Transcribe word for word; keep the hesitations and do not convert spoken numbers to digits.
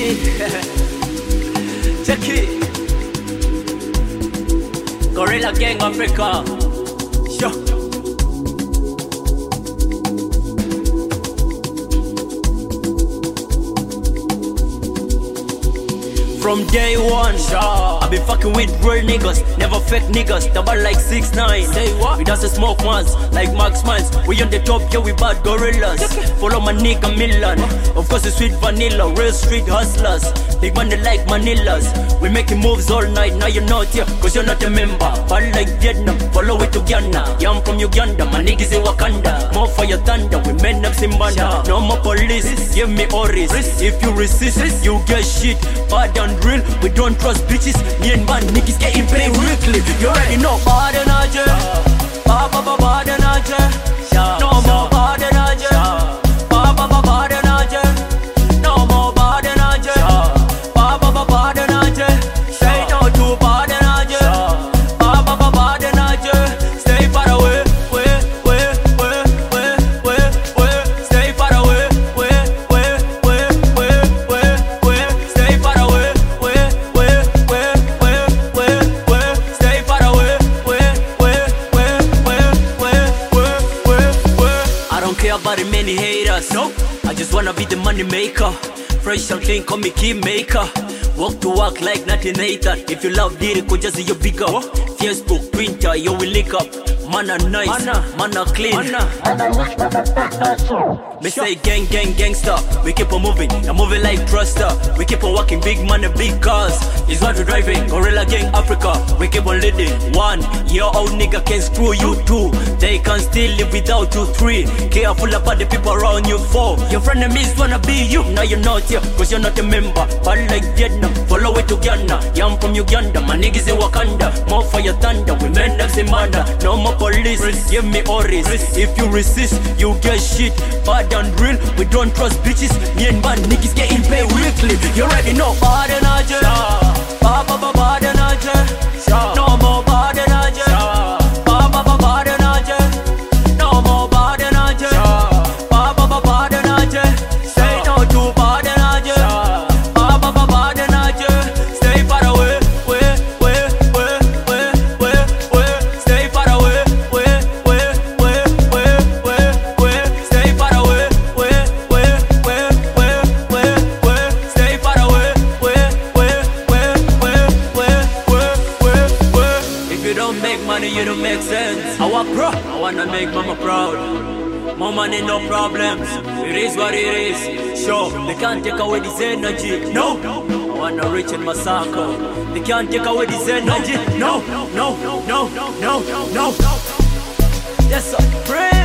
me. Check it. Gorilla Gang Africa. Sure. From day one, sure. I be fucking with real niggas, never fake niggas. Double like six nine. Say what? We dance the smoke ones, like Max Miles. We on the top, yeah, we bad gorillas. Follow my nigga Milan. Of course, it's sweet vanilla, real street hustlers. Big money like Manilas. We making moves all night, now you're not here, cause you're not a member. Bad like Vietnam, follow it to Ghana. Yeah, I'm from Uganda, my niggas in Wakanda. More fire thunder, we men up Simbanda. No more police, give me Oris. If you resist, you get shit. Bad and real, we don't trust bitches. Me and my niggas getting paid weekly. You already know. Bad energy, ba ba ba bad energy. No more bad energy, ba ba ba bad energy. No more bad energy, ba ba ba bad energy. Say no to bad energy, ba ba ba bad energy. Stay far away, way, way, way, way, way, way. Stay far away, way, way, way, way, way, way. Stay far away, way, way, way, way, way, way. Stay far away, way, way, way, way, way, way, way, way. I don't care about the many haters. No, I just wanna be the money maker. Fresh and clean, call me key maker. Walk to work like nothing hater. If you love Diddy, go just see your big up. Facebook, Twitter, yo, we link up. Man are nice, man are clean. Me say gang, gang, gangster. We keep on moving, I'm moving like thruster. We keep on walking, big money, big cars. Is what we're driving, Gorilla Gang Africa. We keep on leading. One, your old nigga can screw you. Two, they can still live without you. Three, careful about the people around you. Four, your frenemies wanna be you. Now you're not here, cause you're not a member. Bad like Vietnam, follow it to Ghana. Yeah, I'm from Uganda, my niggas in Wakanda. More fire thunder, we men up Simbanda. No more police, give me Oris. If you resist, you get shit. Bad and real, we don't trust bitches. Me and my niggas getting paid weekly. You already know. Bad energy, ba ba ba bad energy. No more bad energy, ba ba ba bad energy. No more bad energy, ba ba ba bad energy. Say no to bad energy, ba ba ba bad energy. Stay far away, way, way, way, way, way, way. Stay far away, way, way, way, way, way, way. Stay far away, way, way, way, way, way, way. Stay far away, way, way, way, way, way, way, way, way. If you don't make money, you don't make sense. I want bro, I wanna make mama proud. More money, no problems. It is what it is. Sure, they can't take away this energy. No, I wanna reach in my circle. They can't take away this energy. No, no, no, no, no, no. Yes, sir. Pray.